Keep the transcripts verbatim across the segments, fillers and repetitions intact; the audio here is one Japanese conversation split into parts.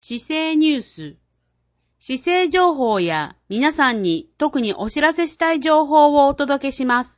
市政ニュース。市政情報や皆さんに特にお知らせしたい情報をお届けします。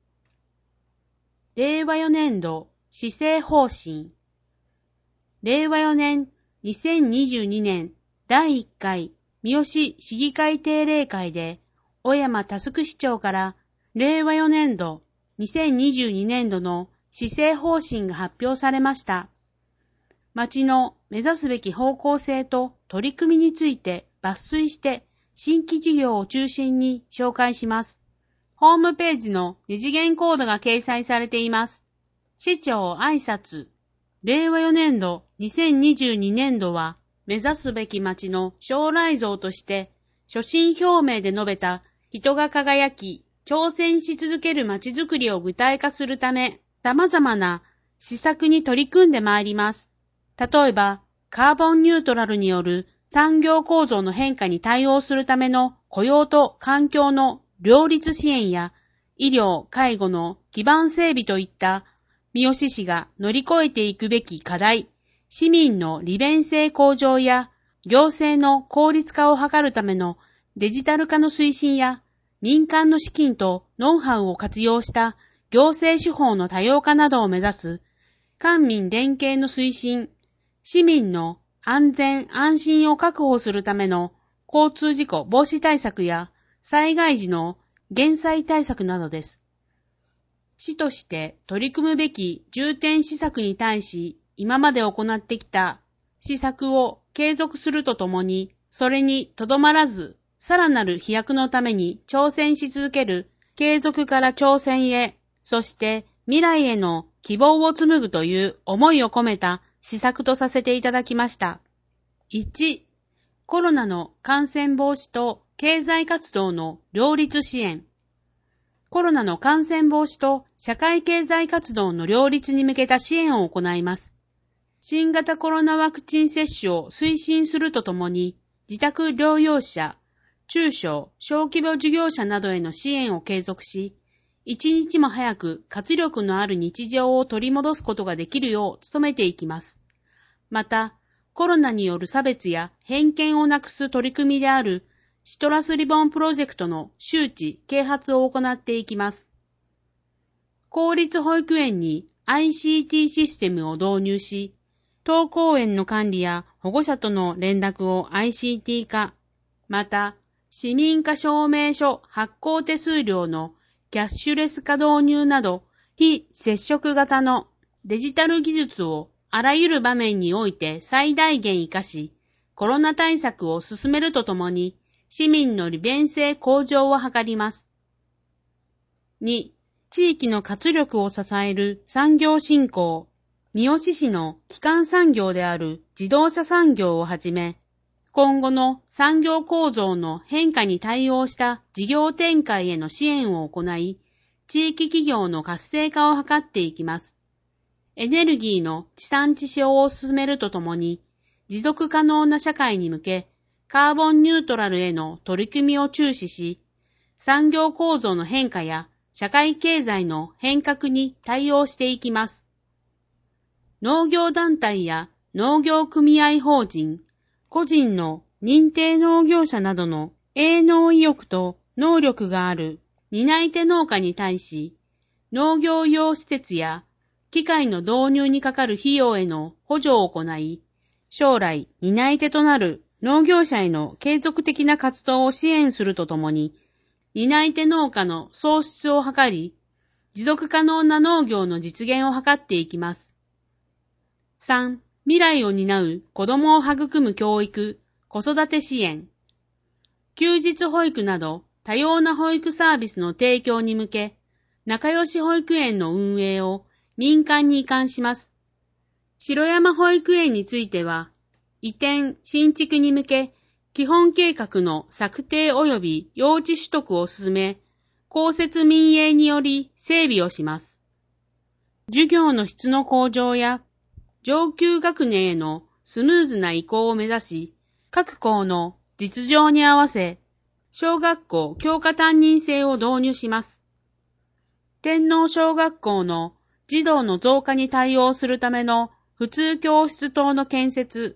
れいわよねんど市政方針。れいわよねんにせんにじゅうにねんだいいっかい三好市議会定例会で小山佑市長かられいわよねんどにせんにじゅうにねんどの市政方針が発表されました。町の目指すべき方向性と取り組みについて抜粋して新規事業を中心に紹介します。ホームページの二次元コードが掲載されています。市長挨拶。れいわよねんどにせんにじゅうにねんどは目指すべき町の将来像として所信表明で述べた人が輝き挑戦し続ける町づくりを具体化するため様々な施策に取り組んでまいります。例えば、カーボンニュートラルによる産業構造の変化に対応するための雇用と環境の両立支援や医療・介護の基盤整備といった三好市が乗り越えていくべき課題、市民の利便性向上や行政の効率化を図るためのデジタル化の推進や民間の資金とノウハウを活用した行政手法の多様化などを目指す官民連携の推進、市民の安全安心を確保するための交通事故防止対策や災害時の減災対策などです。市として取り組むべき重点施策に対し、今まで行ってきた施策を継続するとともに、それにとどまらず、さらなる飛躍のために挑戦し続ける継続から挑戦へ、そして未来への希望を紡ぐという思いを込めた施策とさせていただきました。いち、コロナの感染防止と経済活動の両立支援。コロナの感染防止と社会経済活動の両立に向けた支援を行います。新型コロナワクチン接種を推進するとともに、自宅療養者、中小・小規模事業者などへの支援を継続し、一日も早く活力のある日常を取り戻すことができるよう努めていきます。また、コロナによる差別や偏見をなくす取り組みであるシトラスリボンプロジェクトの周知・啓発を行っていきます。公立保育園に アイシーティー システムを導入し、登校園の管理や保護者との連絡を アイシーティー 化、また、市民化証明書発行手数料のキャッシュレス化導入など、非接触型のデジタル技術をあらゆる場面において最大限活かし、コロナ対策を進めるとともに、市民の利便性向上を図ります。に、地域の活力を支える産業振興。三好市の基幹産業である自動車産業をはじめ、今後の産業構造の変化に対応した事業展開への支援を行い、地域企業の活性化を図っていきます。エネルギーの地産地消を進めるとともに、持続可能な社会に向け、カーボンニュートラルへの取り組みを注視し、産業構造の変化や社会経済の変革に対応していきます。農業団体や農業組合法人、個人の認定農業者などの営農意欲と能力がある担い手農家に対し、農業用施設や機械の導入にかかる費用への補助を行い、将来担い手となる農業者への継続的な活動を支援するとともに、担い手農家の創出を図り、持続可能な農業の実現を図っていきます。さん、未来を担う子どもを育む教育、子育て支援。休日保育など多様な保育サービスの提供に向け、仲良し保育園の運営を民間に移管します。城山保育園については、移転・新築に向け、基本計画の策定及び用地取得を進め、公設民営により整備をします。授業の質の向上や、上級学年へのスムーズな移行を目指し、各校の実情に合わせ、小学校教科担任制を導入します。天皇小学校の児童の増加に対応するための普通教室等の建設、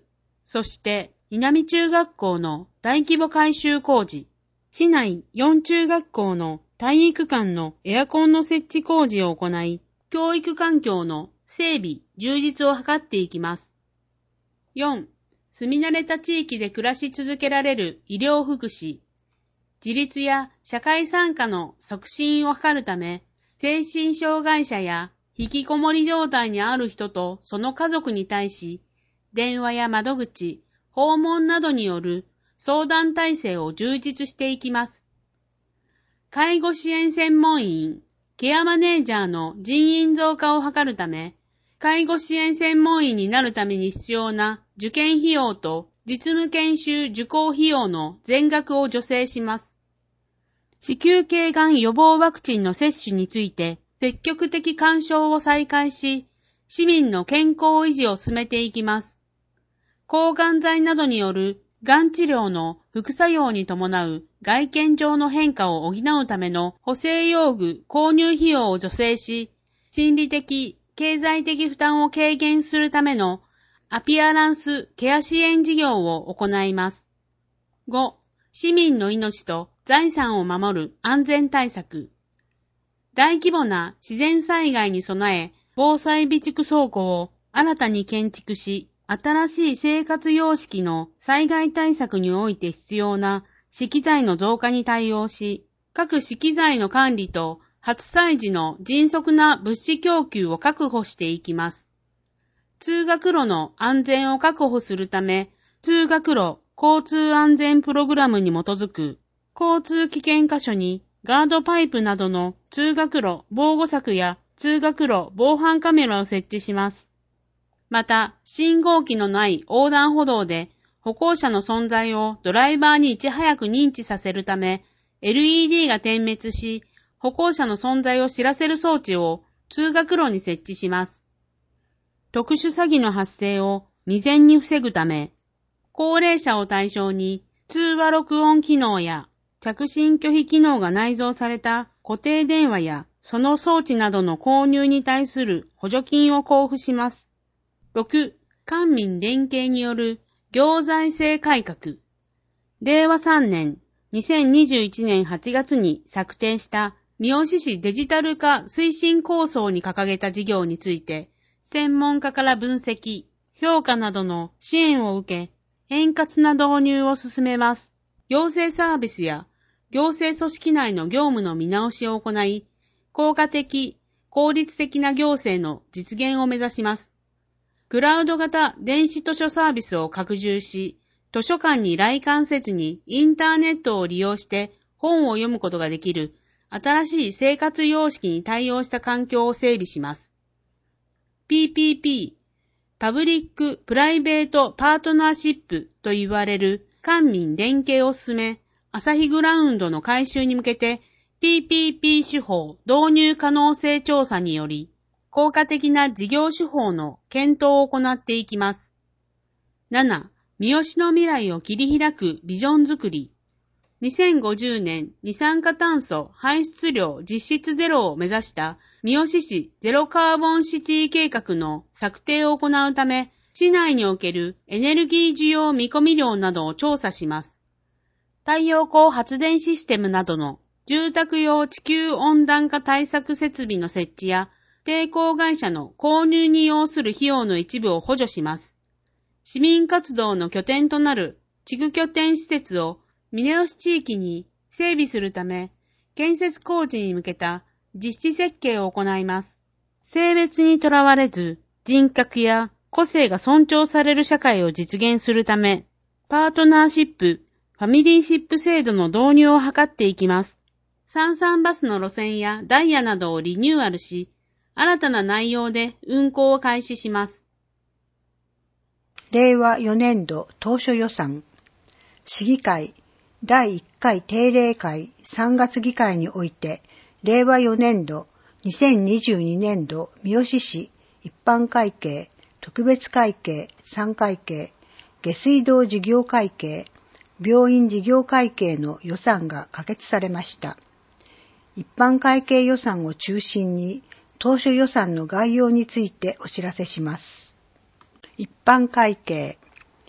そして、稲美中学校の大規模改修工事、市内よん中学校の体育館のエアコンの設置工事を行い、教育環境の整備、充実を図っていきます。よん、住み慣れた地域で暮らし続けられる医療福祉、自立や社会参加の促進を図るため、精神障害者や引きこもり状態にある人とその家族に対し、電話や窓口、訪問などによる相談体制を充実していきます。介護支援専門員、ケアマネージャーの人員増加を図るため、介護支援専門員になるために必要な受験費用と実務研修受講費用の全額を助成します。子宮頸がん予防ワクチンの接種について積極的勧奨を再開し、市民の健康維持を進めていきます。抗がん剤などによるがん治療の副作用に伴う外見上の変化を補うための補正用具購入費用を助成し、心理的、経済的負担を軽減するためのアピアランスケア支援事業を行います。ご、市民の命と財産を守る安全対策。大規模な自然災害に備え、防災備蓄倉庫を新たに建築し、新しい生活様式の災害対策において必要な資機材の増加に対応し、各資機材の管理と発災時の迅速な物資供給を確保していきます。通学路の安全を確保するため、通学路交通安全プログラムに基づく交通危険箇所にガードパイプなどの通学路防護柵や通学路防犯カメラを設置します。また、信号機のない横断歩道で歩行者の存在をドライバーにいち早く認知させるため、エルイーディー が点滅し、歩行者の存在を知らせる装置を通学路に設置します。特殊詐欺の発生を未然に防ぐため、高齢者を対象に通話録音機能や着信拒否機能が内蔵された固定電話やその装置などの購入に対する補助金を交付します。ろく、官民連携による行財政改革。れいわさんねん、にせんにじゅういちねんはちがつに策定した三好市デジタル化推進構想に掲げた事業について、専門家から分析、評価などの支援を受け、円滑な導入を進めます。行政サービスや行政組織内の業務の見直しを行い、効果的、効率的な行政の実現を目指します。クラウド型電子図書サービスを拡充し、図書館に来館せずにインターネットを利用して本を読むことができる新しい生活様式に対応した環境を整備します。ピーピーピー、パブリック・プライベート・パートナーシップと言われる官民連携を進め、アサヒグラウンドの改修に向けて ピーピーピー 手法導入可能性調査により、効果的な事業手法の検討を行っていきます。なな、三好の未来を切り開くビジョン作り。にせんごじゅうねん二酸化炭素排出量実質ゼロを目指した三好市ゼロカーボンシティ計画の策定を行うため、市内におけるエネルギー需要見込み量などを調査します。太陽光発電システムなどの住宅用地球温暖化対策設備の設置や、抵抗会社の購入に要する費用の一部を補助します。市民活動の拠点となる地区拠点施設を峰吉地域に整備するため、建設工事に向けた実施設計を行います。性別にとらわれず、人格や個性が尊重される社会を実現するため、パートナーシップ、ファミリーシップ制度の導入を図っていきます。さんさんバスの路線やダイヤなどをリニューアルし、新たな内容で運行を開始します。 れいわよねんど当初予算。市議会だいいっかい定例会さんがつ議会において、れいわよねんどにせんにじゅうにねんど三好市一般会計、特別会計さん会計、下水道事業会計、病院事業会計の予算が可決されました。一般会計予算を中心に、当初予算の概要についてお知らせします。一般会計、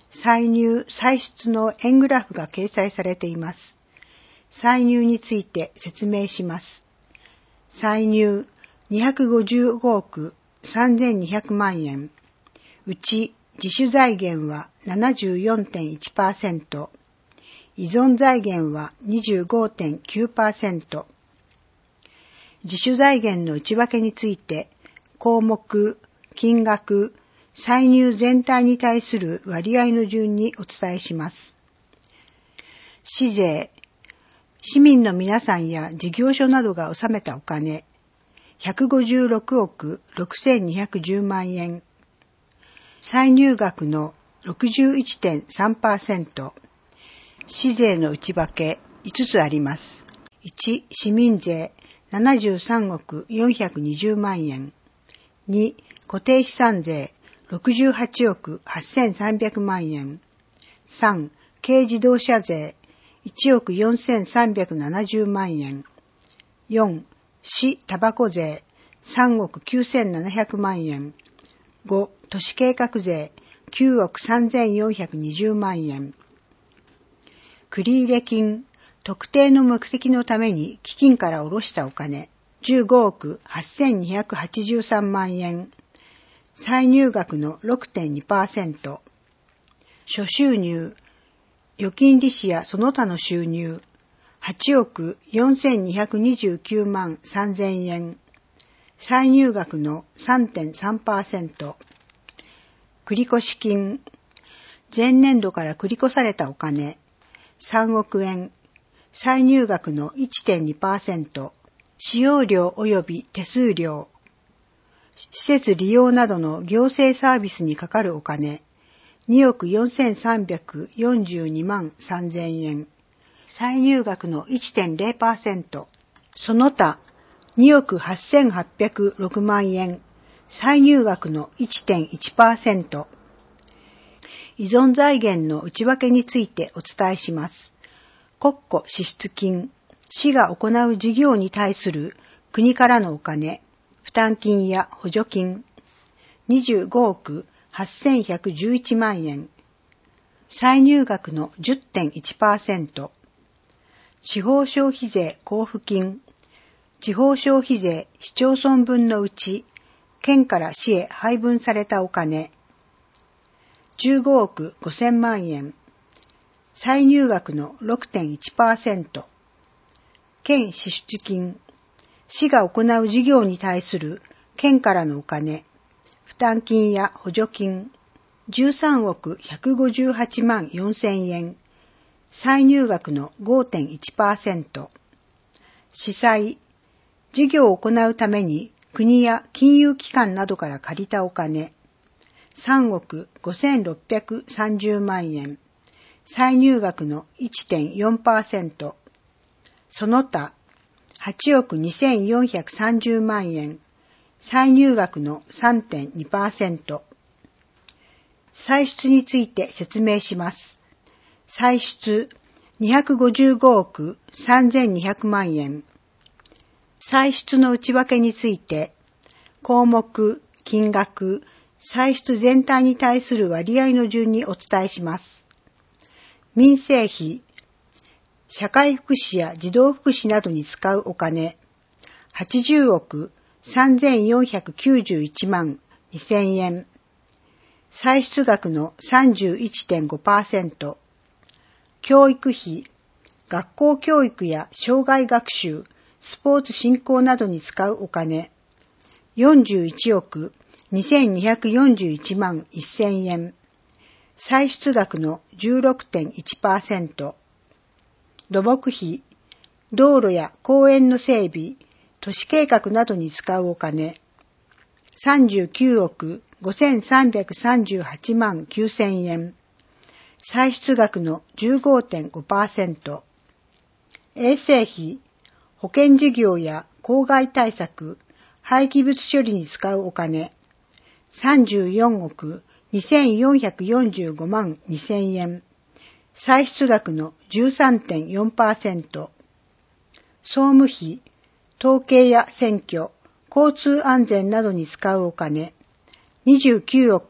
歳入・歳出の円グラフが掲載されています。歳入について説明します。歳入にひゃくごじゅうごおくさんぜんにひゃくまんえん。うち自主財源は ななじゅうよんてんいちパーセント、依存財源は にじゅうごてんきゅうパーセント。自主財源の内訳について、項目、金額、歳入全体に対する割合の順にお伝えします。市税、市民の皆さんや事業所などが納めたお金、ひゃくごじゅうろくおくろくせんにひゃくじゅうまんえん。歳入額の ろくじゅういってんさんパーセント。市税の内訳いつつあります。いち、市民税ななじゅうさんおくよんひゃくにじゅうまんえん。に、固定資産税ろくじゅうはちおくはっせんさんびゃくまんえん。さん、軽自動車税いちおくよんせんさんびゃくななじゅうまんえん。よん、市タバコ税さんおくきゅうせんななひゃくまんえん。ご、都市計画税きゅうおくさんぜんよんひゃくにじゅうまんえん。繰入金、特定の目的のために基金から下ろしたお金じゅうごおくはっせんにひゃくはちじゅうさんまんえん。歳入額の ろくてんにパーセント。諸収入、預金利子やその他の収入はちおくよんせんにひゃくにじゅうきゅうまんさんぜんえん。歳入額の さんてんさんパーセント。繰越金、前年度から繰越されたお金さんおくえん。歳入額の いってんにパーセント。使用料及び手数料、施設利用などの行政サービスにかかるお金におくよんせんさんびゃくよんじゅうにまんさんぜんえん。歳入額の いってんれいパーセント。その他におくはっせんはっぴゃくろくまんえん。歳入額の いってんいちパーセント。依存財源の内訳についてお伝えします。国庫支出金、市が行う事業に対する国からのお金、負担金や補助金、にじゅうごおくはっせんひゃくじゅういちまんえん。歳入額の じゅってんいちパーセント。地方消費税交付金、地方消費税市町村分のうち、県から市へ配分されたお金、じゅうごおくごせんまんえん。歳入額の ろくてんいちパーセント。県支出金、市が行う事業に対する県からのお金、負担金や補助金、じゅうさんおくひゃくごじゅうはちまんよんせんえん。歳入額の ごてんいちパーセント。市債、事業を行うために国や金融機関などから借りたお金、さんおくごせんろっぴゃくさんじゅうまんえん。歳入額の いってんよんパーセント。その他、はちおくにせんよんひゃくさんじゅうまんえん。歳入額の さんてんにパーセント。歳出について説明します。歳出にひゃくごじゅうごおくさんぜんにひゃくまんえん。歳出の内訳について、項目、金額、歳出全体に対する割合の順にお伝えします。民生費、社会福祉や児童福祉などに使うお金、はちじゅうおくさんぜんよんひゃくきゅうじゅういちまんにせんえん。歳出額の さんじゅういってんごパーセント。教育費、学校教育や生涯学習、スポーツ振興などに使うお金、よんじゅういちおくにせんにひゃくよんじゅういちまんせんえん。歳出額の じゅうろくてんいちパーセント。土木費、道路や公園の整備、都市計画などに使うお金、さんじゅうきゅうおくごせんさんびゃくさんじゅうはちまんきゅうせんえん。歳出額の じゅうごてんごパーセント。衛生費、保健事業や公害対策、廃棄物処理に使うお金、さんじゅうよんおくにせんよんひゃくよんじゅうごまんにせんえん。歳出額の じゅうさんてんよんパーセント。総務費、統計や選挙、交通安全などに使うお金、にじゅうきゅうおく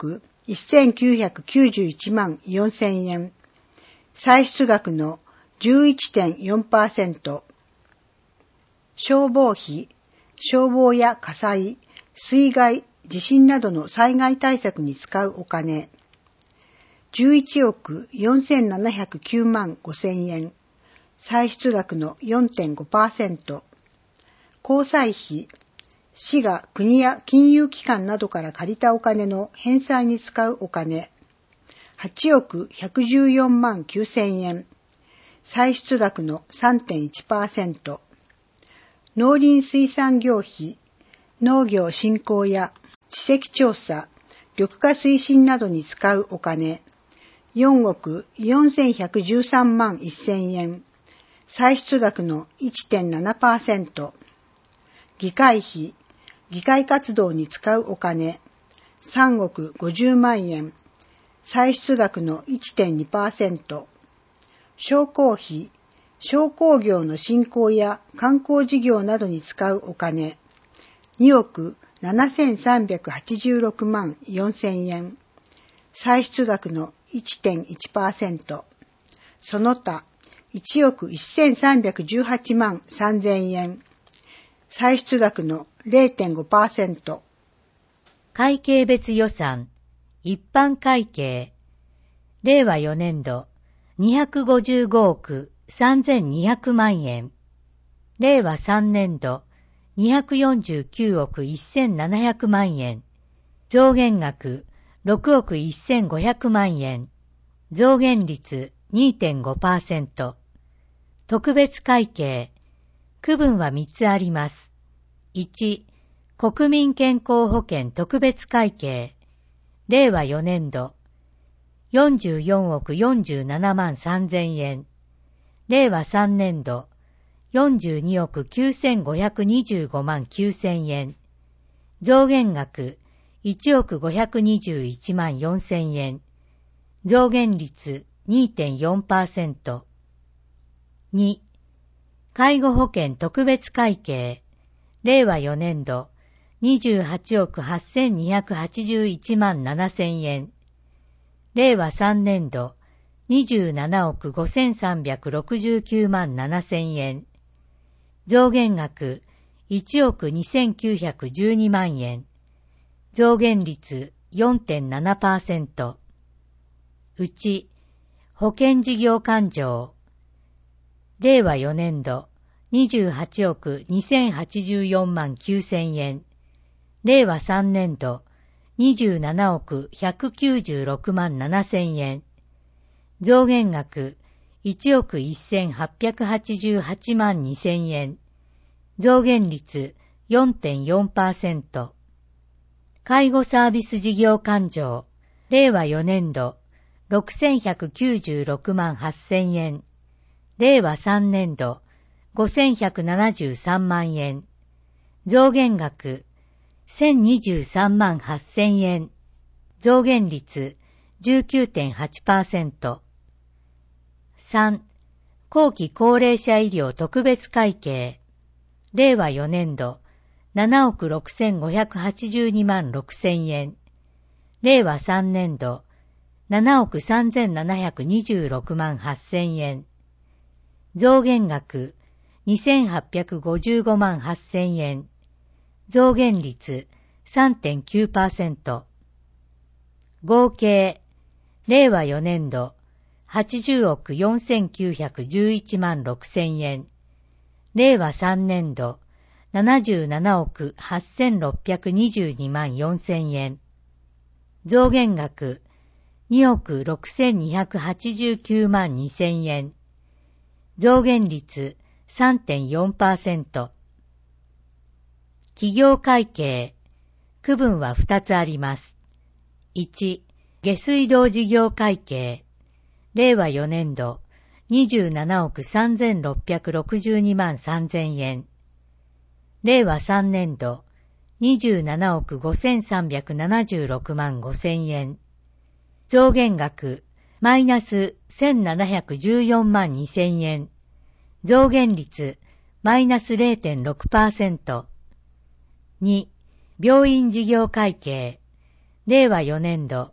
せんきゅうひゃくきゅうじゅういちまんよんせんえん。歳出額の じゅういってんよんパーセント。消防費、消防や火災、水害、地震などの災害対策に使うお金。じゅういちおくよんせんななひゃくきゅうまんごせんえん。歳出額の よんてんごパーセント。公債費、市が国や金融機関などから借りたお金の返済に使うお金。はちおくひゃくじゅうよんまんきゅうせんえん。歳出額の さんてんいちパーセント。農林水産業費、農業振興や地籍調査、緑化推進などに使うお金。よんおくよんせんひゃくじゅうさんまんせんえん。歳出額の いってんななパーセント。議会費、議会活動に使うお金。さんおくごじゅうまんえん。歳出額の いってんにパーセント。商工費、商工業の振興や観光事業などに使うお金。におくななせんさんびゃくはちじゅうろくまんよんせんえん。歳出額の いってんいちパーセント。その他、いちおくせんさんびゃくじゅうはちまんさんぜんえん。歳出額の れいてんごパーセント。 会計別予算、一般会計。れいわよねんど、にひゃくごじゅうごおくさんぜんにひゃくまんえん。れいわさんねんど、にひゃくよんじゅうきゅうおくせんななひゃくまんえん。増減額、ろくおくせんごひゃくまんえん。増減率 にてんごパーセント。特別会計。区分はみっつあります。いち、国民健康保険特別会計。れいわよねんど、よんじゅうよんおくよんじゅうななまんさんぜんえん。れいわさんねんど、よんじゅうにおくきゅうせんごひゃくにじゅうごまんきゅうせんえん。増減額、いちおくごひゃくにじゅういちまんよんせんえん。増減率 にてんよんパーセント。に、介護保険特別会計。れいわよねんど、にじゅうはちおくはっせんにひゃくはちじゅういちまんななせんえん。れいわさんねんど、にじゅうななおくごせんさんびゃくろくじゅうきゅうまんななせんえん。増減額、いちおくにせんきゅうひゃくじゅうにまんえん。増減率 よんてんななパーセント。うち、保険事業勘定。れいわよねんど、にじゅうはちおくにせんはちじゅうよんまんきゅうせんえん。れいわさんねんど、にじゅうななおくひゃくきゅうじゅうろくまんななせんえん。増減額、いちおくせんはっぴゃくはちじゅうはちまんにせんえん。増減率 よんてんよんパーセント。介護サービス事業勘定。れいわよねんど、ろくせんひゃくきゅうじゅうろくまんはっせんえん。れいわさんねんど、ごせんひゃくななじゅうさんまんえん。増減額、せんにじゅうさんまんはっせんえん。増減率 じゅうきゅうてんはちパーセント。さん、後期高齢者医療特別会計。れいわよねんど、ななおくろくせんごひゃくはちじゅうにまんろくせんえん。れいわさんねんど、ななおくさんぜんななひゃくにじゅうろくまんはっせんえん。増減額、にせんはっぴゃくごじゅうごまんはっせんえん。増減率 さんてんきゅうパーセント。合計、れいわよねんど、はちじゅうおくよんせんきゅうひゃくじゅういちまんろくせんえん。れいわさんねんど、ななじゅうななおくはっせんろっぴゃくにじゅうにまんよんせんえん。増減額、におくろくせんにひゃくはちじゅうきゅうまんにせんえん。増減率 さんてんよんパーセント。企業会計。区分はふたつあります。いち、下水道事業会計。れいわよねんど、にじゅうななおくさんぜんろっぴゃくろくじゅうにまんさんぜんえん。れいわさんねんど、にじゅうななおくごせんさんびゃくななじゅうろくまんごせんえん。増減額、マイナスせんななひゃくじゅうよんまんにせんえん。増減率、マイナス れいてんろくパーセント。に、病院事業会計。れいわよねんど、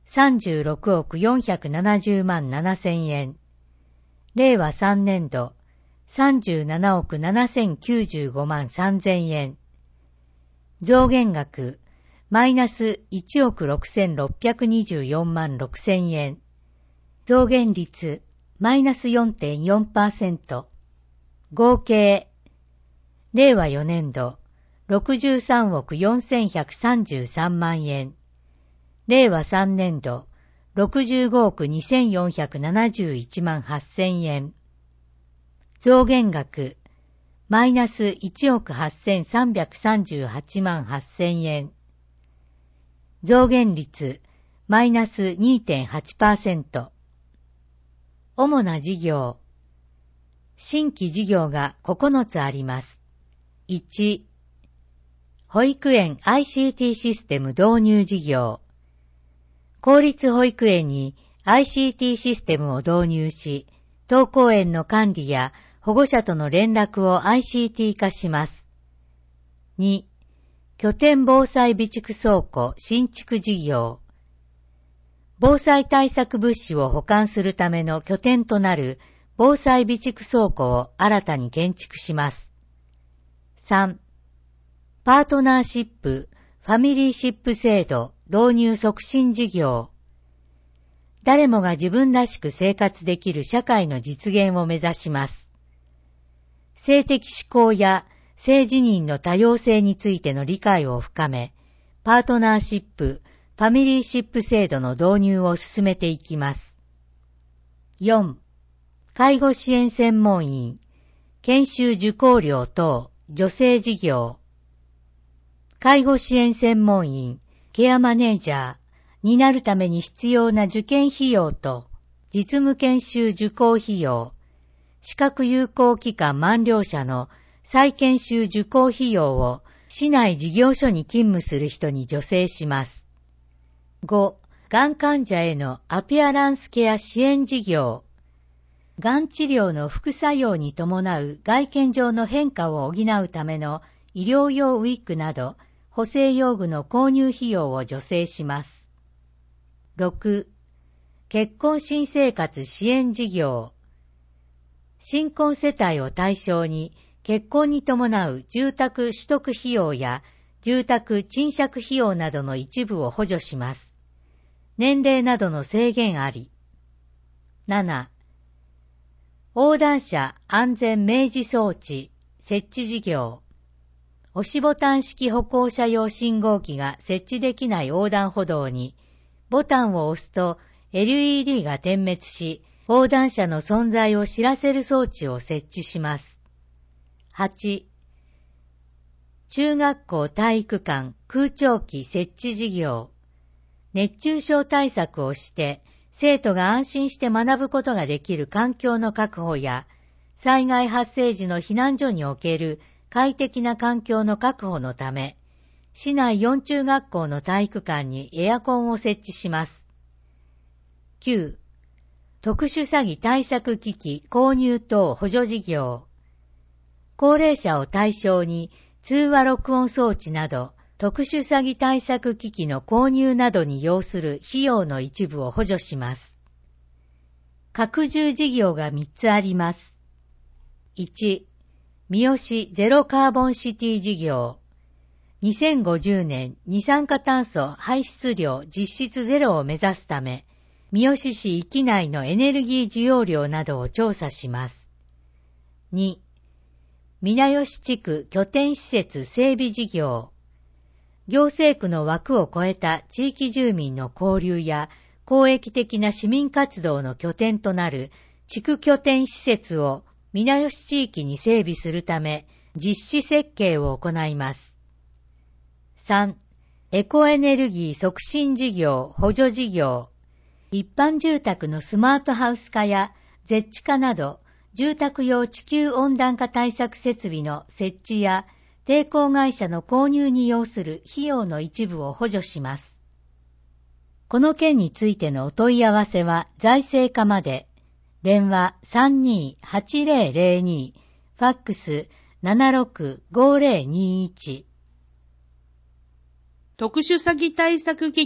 さんじゅうろくおくよんひゃくななじゅうまんななせんえん。れいわさんねんど、さんじゅうななおくななせんきゅうじゅうごまんさんぜんえん。増減額、マイナスいちおくろくせんろっぴゃくにじゅうよんまんろくせんえん。増減率、マイナス よんてんよんパーセント。合計、れいわよねんど、ろくじゅうさんおくよんせんひゃくさんじゅうさんまんえん。れいわさんねんど、ろくじゅうごおくにせんよんひゃくななじゅういちまんはっせんえん。増減額、マイナスいちおくはっせんさんびゃくさんじゅうはちまんはっせんえん。増減率、マイナス にてんはちパーセント。主な事業。新規事業がここのつあります。いち、保育園 アイシーティー システム導入事業。公立保育園に アイシーティー システムを導入し、登校園の管理や保護者との連絡を アイシーティー 化します。に、拠点防災備蓄倉庫新築事業。防災対策物資を保管するための拠点となる防災備蓄倉庫を新たに建築します。さん、パートナーシップ、ファミリーシップ制度導入促進事業。誰もが自分らしく生活できる社会の実現を目指します。性的指向や性自認の多様性についての理解を深め、パートナーシップ、ファミリーシップ制度の導入を進めていきます。よん、介護支援専門員、研修受講料等、助成事業。介護支援専門員、ケアマネージャーになるために必要な受験費用と、実務研修受講費用、資格有効期間満了者の再研修受講費用を市内事業所に勤務する人に助成します。ご、がん患者へのアピアランスケア支援事業。がん治療の副作用に伴う外見上の変化を補うための医療用ウィッグなど補正用具の購入費用を助成します。ろく、結婚新生活支援事業。新婚世帯を対象に結婚に伴う住宅取得費用や住宅賃借費用などの一部を補助します。年齢などの制限あり。なな、横断者安全明示装置設置事業。押しボタン式歩行者用信号機が設置できない横断歩道に、ボタンを押すと エルイーディー が点滅し、横断者の存在を知らせる装置を設置します。はち、中学校体育館空調機設置事業。熱中症対策をして、生徒が安心して学ぶことができる環境の確保や、災害発生時の避難所における快適な環境の確保のため、市内よん中学校の体育館にエアコンを設置します。きゅう、特殊詐欺対策機器購入等補助事業。高齢者を対象に通話録音装置など特殊詐欺対策機器の購入などに要する費用の一部を補助します。拡充事業がみっつあります。いち、三好ゼロカーボンシティ事業。にせんごじゅうねん二酸化炭素排出量実質ゼロを目指すため、三好市域内のエネルギー需要量などを調査します。に、皆吉地区拠点施設整備事業。行政区の枠を超えた地域住民の交流や公益的な市民活動の拠点となる地区拠点施設を皆吉地域に整備するため実施設計を行います。さん、エコエネルギー促進事業補助事業。一般住宅のスマートハウス化やゼッチ化など住宅用地球温暖化対策設備の設置や抵抗会社の購入に要する費用の一部を補助します。この件についてのお問い合わせは財政課まで。電話 さんにーはちぜろぜろに、ファックス ななろくごぜろにいち。 特殊詐欺対策機器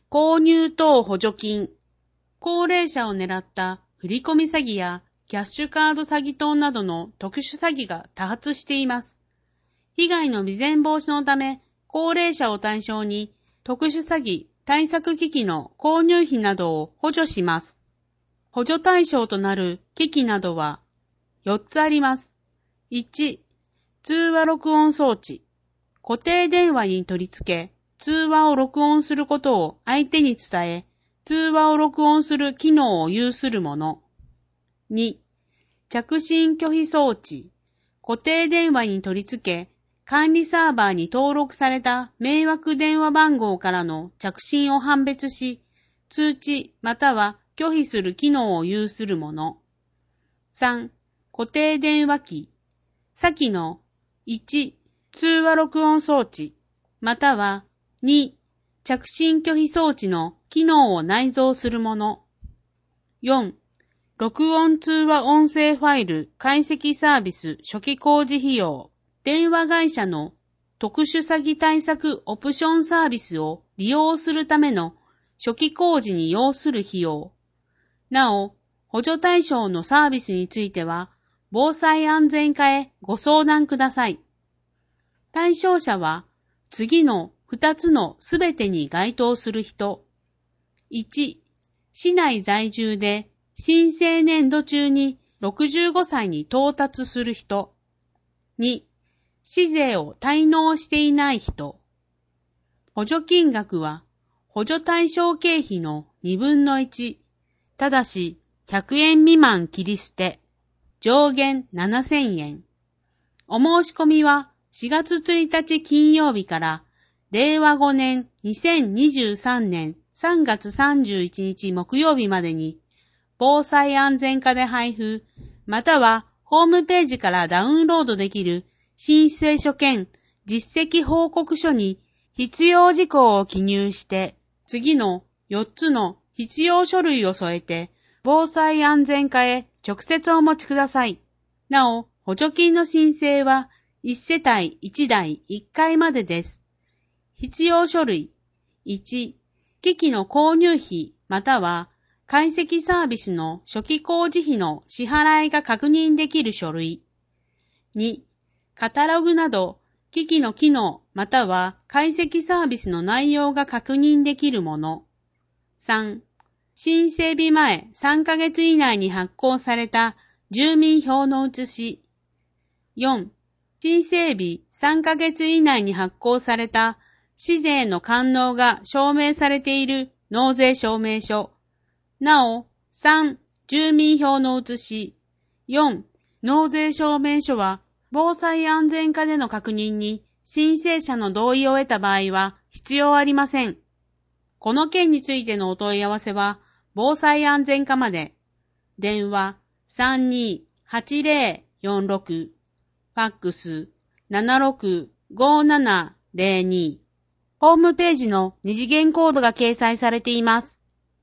購入等補助金、高齢者を狙った振り込み詐欺やキャッシュカード詐欺等などの特殊詐欺が多発しています。被害の未然防止のため、高齢者を対象に特殊詐欺対策機器の購入費などを補助します。補助対象となる機器などはよっつあります。いち、通話録音装置。固定電話に取り付け、通話を録音することを相手に伝え、通話を録音する機能を有するもの。に、着信拒否装置。固定電話に取り付け、管理サーバーに登録された迷惑電話番号からの着信を判別し、通知または拒否する機能を有するもの。さん、固定電話機。先のいち、通話録音装置、またはに、着信拒否装置の機能を内蔵するもの。よん、録音通話音声ファイル解析サービス初期工事費用。電話会社の特殊詐欺対策オプションサービスを利用するための初期工事に要する費用。なお、補助対象のサービスについては、防災安全課へご相談ください。対象者は、次のふたつのすべてに該当する人。いち、市内在住で申請年度中にろくじゅうごさいに到達する人。に、市税を滞納していない人。補助金額は補助対象経費のにぶんのいち、ただしひゃくえん未満切り捨て、上限ななせんえん。お申し込みはしがつついたち金曜日かられいわごねんにせんにじゅうさんねんさんがつさんじゅういちにち木曜日までに防災安全課で配布、またはホームページからダウンロードできる申請書兼実績報告書に必要事項を記入して、次のよっつの必要書類を添えて、防災安全課へ直接お持ちください。なお、補助金の申請はいちせたいいちだいいっかいまでです。必要書類。いち、機器の購入費または解析サービスの初期工事費の支払いが確認できる書類。に、カタログなど機器の機能または解析サービスの内容が確認できるもの。さん、申請日前さんかげつ以内に発行された住民票の写し。よん、申請日さんかげつ以内に発行された市税の完納が証明されている納税証明書。なお、さん、住民票の写し。よん、納税証明書は防災安全課での確認に申請者の同意を得た場合は必要ありません。この件についてのお問い合わせは防災安全課まで。電話 さんにーはちぜろよんろく、ファックス ななろくごななぜろに。ホームページの二次元コードが掲載されています。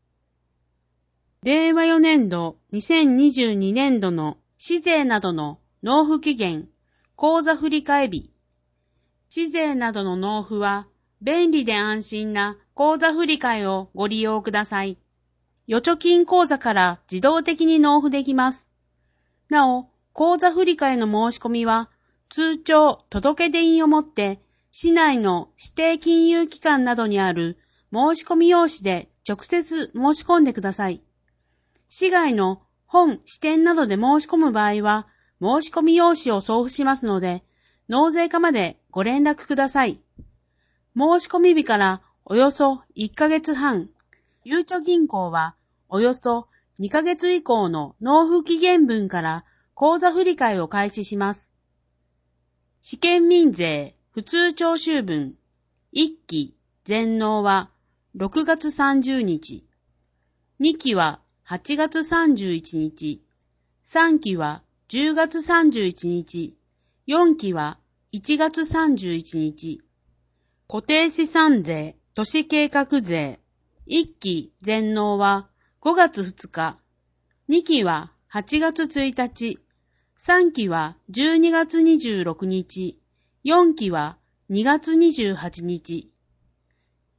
れいわよねんどにせんにじゅうにねんどの市税などの納付期限、口座振替日。市税などの納付は便利で安心な口座振替をご利用ください。預貯金口座から自動的に納付できます。なお、口座振替の申し込みは通帳届出印をもって市内の指定金融機関などにある申し込み用紙で直接申し込んでください。市外の本支店などで申し込む場合は申し込み用紙を送付しますので、納税課までご連絡ください。申し込み日からおよそいっかげつはん、ゆうちょ銀行はおよそにかげつ以降の納付期限分から口座振替を開始します。試験民税普通徴収分いっき全納はろくがつさんじゅうにち、にきははちがつさんじゅういちにち、さんきはじゅうがつさんじゅういちにち、よんきはいちがつさんじゅういちにち。固定資産税、都市計画税、いっき全納はごがつふつか、にきははちがつついたち、さんきはじゅうにがつにじゅうろくにち、よんきはにがつにじゅうはちにち。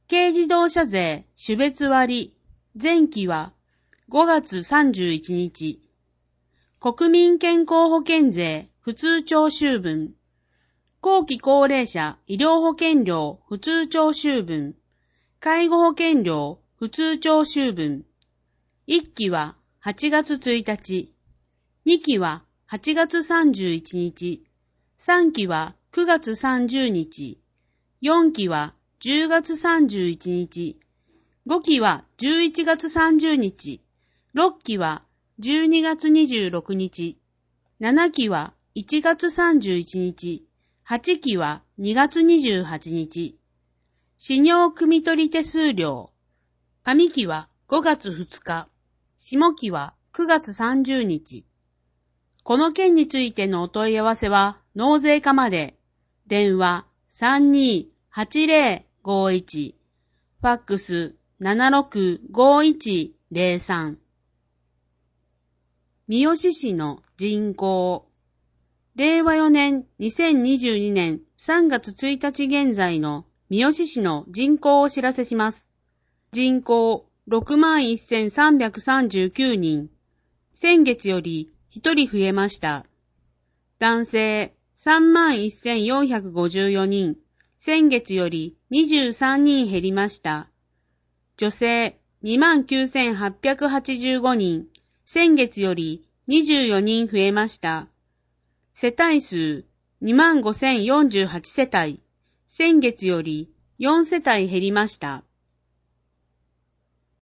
軽自動車税種別割前期はごがつさんじゅういちにち。国民健康保険税普通徴収分。後期高齢者医療保険料普通徴収分。介護保険料普通徴収分。いっきははちがつついたち。にきははちがつさんじゅういちにち。さんきはくがつさんじゅうにち。よんきはじゅうがつさんじゅういちにち。ごきはじゅういちがつさんじゅうにち。ろっきはじゅうにがつにじゅうろくにち。ななきはいちがつさんじゅういちにち。はちきはにがつにじゅうはちにち。使用汲み取り手数料。上期はごがつふつか。下期はくがつさんじゅうにち。この件についてのお問い合わせは納税課まで。電話 さんにーはちぜろごいち。ファックス ななろくごいちぜろさん。三好市の人口。れいわよねんにせんにじゅうにねんさんがつついたち現在の三好市の人口をお知らせします。人口 ろくまんせんさんびゃくさんじゅうきゅうにん。先月よりひとり増えました。男性 さんまんせんよんひゃくごじゅうよにん。先月よりにじゅうさんにん減りました。女性 にまんきゅうせんはっぴゃくはちじゅうごにん。先月よりにじゅうよにん増えました。世帯数 にまんごせんよんじゅうはち 世帯。先月よりよんせたい減りました。